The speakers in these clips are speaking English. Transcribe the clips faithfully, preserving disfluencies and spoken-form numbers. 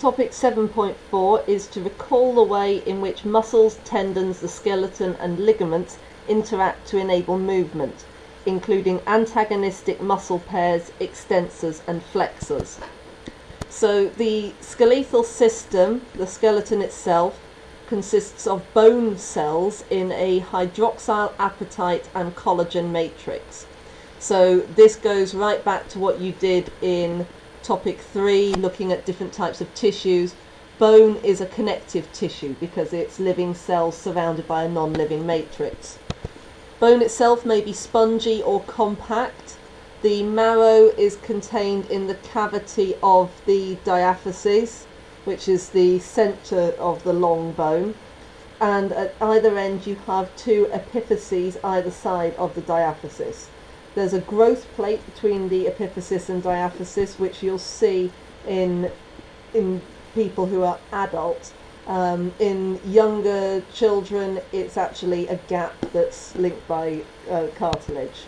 Topic seven point four is to recall the way in which muscles, tendons, the skeleton and ligaments interact to enable movement, including antagonistic muscle pairs, extensors and flexors. So the skeletal system, the skeleton itself, consists of bone cells in a hydroxyl apatite and collagen matrix. So this goes right back to what you did in topic three, looking at different types of tissues. Bone is a connective tissue because it's living cells surrounded by a non-living matrix. Bone itself may be spongy or compact. The marrow is contained in the cavity of the diaphysis, which is the centre of the long bone, and at either end you have two epiphyses either side of the diaphysis. There's a growth plate between the epiphysis and diaphysis, which you'll see in in people who are adults. Um, in younger children, it's actually a gap that's linked by uh, cartilage.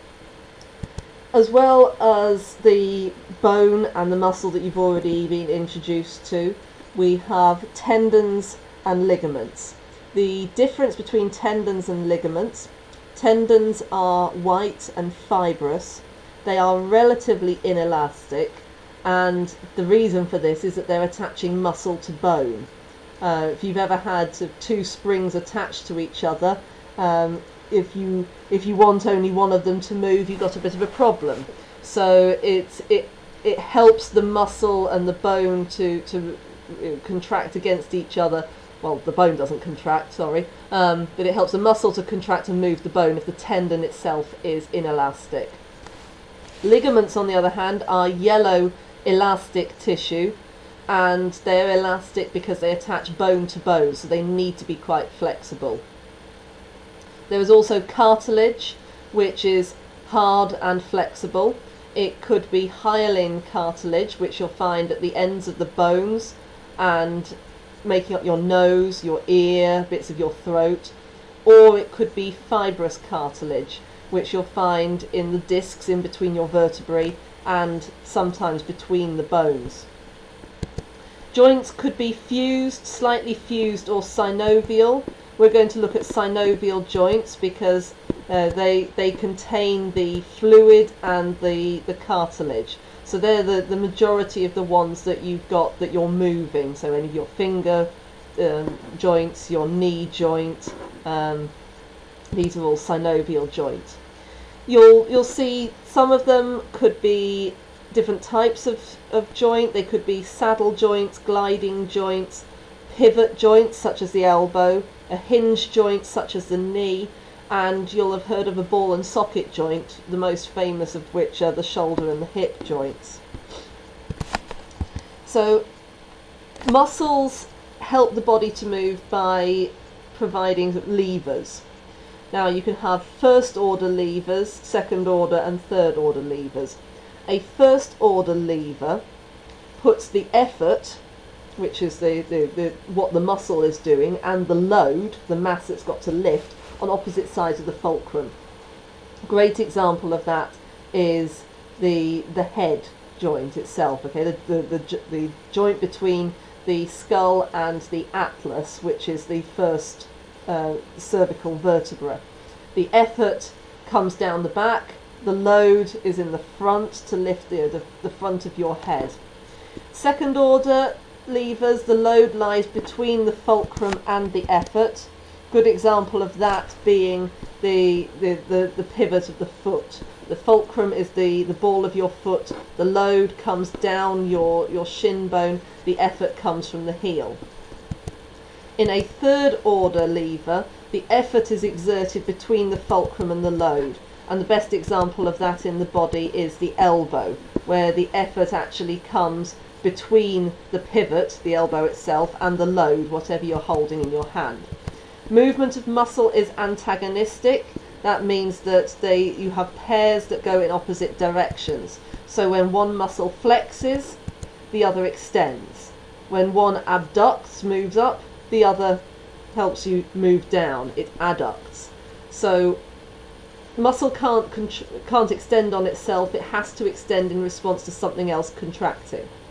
As well as the bone and the muscle that you've already been introduced to, we have tendons and ligaments. The difference between tendons and ligaments: tendons are white and fibrous. They are relatively inelastic, and the reason for this is that they're attaching muscle to bone. Uh, if you've ever had sort of two springs attached to each other, um, if you if you want only one of them to move, you've got a bit of a problem. So it it it helps the muscle and the bone to to contract against each other. Well, the bone doesn't contract, sorry, um, but it helps the muscle to contract and move the bone if the tendon itself is inelastic. Ligaments, on the other hand, are yellow elastic tissue, and they're elastic because they attach bone to bone, so they need to be quite flexible. There is also cartilage, which is hard and flexible. It could be hyaline cartilage, which you'll find at the ends of the bones and making up your nose, your ear, bits of your throat, or it could be fibrous cartilage, which you'll find in the discs in between your vertebrae and sometimes between the bones. Joints could be fused, slightly fused, or synovial. We're going to look at synovial joints because uh, they they contain the fluid and the, the cartilage. So they're the, the majority of the ones that you've got that you're moving. So any of your finger um, joints, your knee joint, um, these are all synovial joints. You'll you'll see some of them could be different types of, of joint. They could be saddle joints, gliding joints, pivot joints such as the elbow, a hinge joint such as the knee, and you'll have heard of a ball and socket joint, the most famous of which are the shoulder and the hip joints. So muscles help the body to move by providing levers. Now you can have first order levers, second order and third order levers. A first order lever puts the effort, which is the, the, the what the muscle is doing, and the load, the mass it's got to lift, on opposite sides of the fulcrum. A great example of that is the the head joint itself. Okay, the the, the the joint between the skull and the atlas, which is the first uh, cervical vertebra. The effort comes down the back. The load is in the front to lift the the, the front of your head. Second order levers, the load lies between the fulcrum and the effort. Good example of that being the, the, the, the pivot of the foot. The fulcrum is the, the ball of your foot, the load comes down your, your shin bone, the effort comes from the heel. In a third order lever, the effort is exerted between the fulcrum and the load, and the best example of that in the body is the elbow, where the effort actually comes between the pivot, the elbow itself, and the load, whatever you're holding in your hand. Movement of muscle is antagonistic. That means that they you have pairs that go in opposite directions. So when one muscle flexes, the other extends. When one abducts, moves up, the other helps you move down. It adducts. So muscle can't can't extend on itself. It has to extend in response to something else contracting.